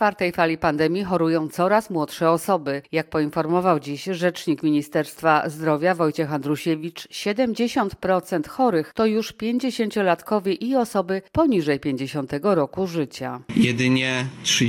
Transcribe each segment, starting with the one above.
czwartej fali pandemii chorują coraz młodsze osoby. Jak poinformował dziś rzecznik Ministerstwa Zdrowia Wojciech Andrusiewicz, 70% chorych to już 50-latkowie i osoby poniżej 50 roku życia. Jedynie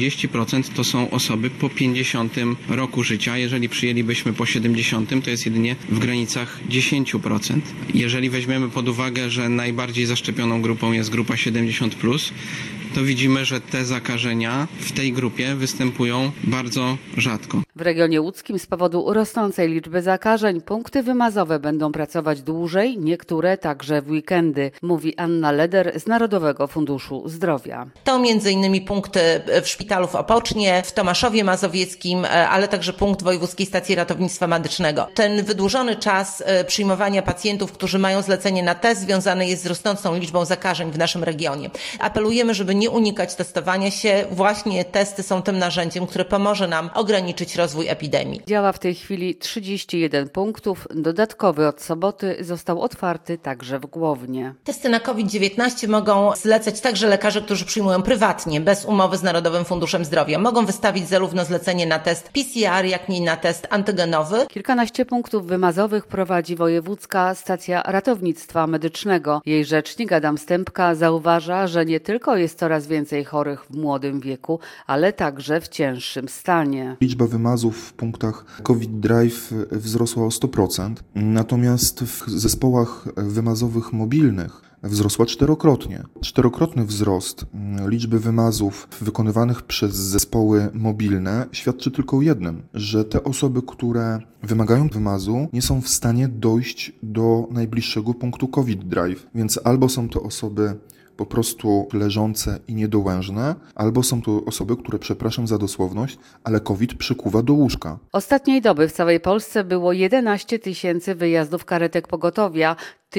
30% to są osoby po 50 roku życia. Jeżeli przyjęlibyśmy po 70, to jest jedynie w granicach 10%. Jeżeli weźmiemy pod uwagę, że najbardziej zaszczepioną grupą jest grupa 70+, to widzimy, że te zakażenia w tej grupie występują bardzo rzadko. W regionie łódzkim z powodu rosnącej liczby zakażeń punkty wymazowe będą pracować dłużej, niektóre także w weekendy, mówi Anna Leder z Narodowego Funduszu Zdrowia. To m.in. punkty w szpitalu w Opocznie, w Tomaszowie Mazowieckim, ale także punkt Wojewódzkiej Stacji Ratownictwa Medycznego. Ten wydłużony czas przyjmowania pacjentów, którzy mają zlecenie na test, związany jest z rosnącą liczbą zakażeń w naszym regionie. Apelujemy, żeby nie unikać testowania się. Właśnie testy są tym narzędziem, które pomoże nam ograniczyć rozwój epidemii. Działa w tej chwili 31 punktów. Dodatkowy od soboty został otwarty także w Głownie. Testy na COVID-19 mogą zlecać także lekarze, którzy przyjmują prywatnie, bez umowy z Narodowym Funduszem Zdrowia. Mogą wystawić zarówno zlecenie na test PCR, jak i na test antygenowy. Kilkanaście punktów wymazowych prowadzi Wojewódzka Stacja Ratownictwa Medycznego. Jej rzecznik Adam Stępka zauważa, że nie tylko jest coraz więcej chorych w młodym wieku, ale także w cięższym stanie. Liczba wymazów w punktach COVID Drive wzrosła o 100%, natomiast w zespołach wymazowych mobilnych wzrosła czterokrotnie. Czterokrotny wzrost liczby wymazów wykonywanych przez zespoły mobilne świadczy tylko o jednym, że te osoby, które wymagają wymazu, nie są w stanie dojść do najbliższego punktu COVID Drive, więc albo są to osoby po prostu leżące i niedołężne, albo są to osoby, które, przepraszam za dosłowność, ale COVID przykuwa do łóżka. Ostatniej doby w całej Polsce było 11 000 wyjazdów karetek pogotowia.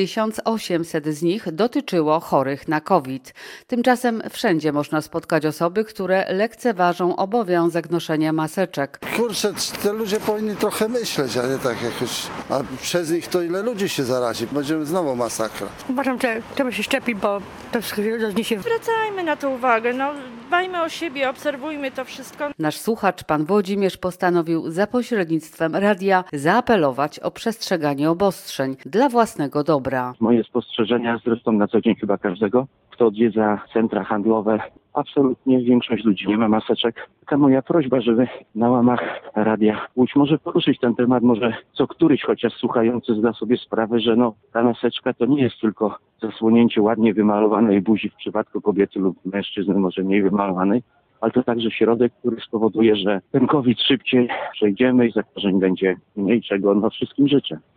1800 z nich dotyczyło chorych na COVID. Tymczasem wszędzie można spotkać osoby, które lekceważą obowiązek noszenia maseczek. Kurczę, te ludzie powinni trochę myśleć, a nie tak jakoś. A przez nich to ile ludzi się zarazi? Będziemy znowu masakra. Uważam, że trzeba się szczepić, bo to rozniesie. Zwracajmy na to uwagę, dbajmy o siebie, obserwujmy to wszystko. Nasz słuchacz, pan Włodzimierz, postanowił za pośrednictwem radia zaapelować o przestrzeganie obostrzeń dla własnego dobra. Moje spostrzeżenia, zresztą na co dzień chyba każdego, kto odwiedza centra handlowe, absolutnie większość ludzi nie ma maseczek. Taka moja prośba, żeby na łamach Radia Łódź może poruszyć ten temat, może co któryś chociaż słuchający zda sobie sprawę, że ta maseczka to nie jest tylko zasłonięcie ładnie wymalowanej buzi w przypadku kobiety lub mężczyzny, może mniej wymalowanej, ale to także środek, który spowoduje, że ten COVID szybciej przejdziemy i zakażeń będzie mniej, czego wszystkim życzę.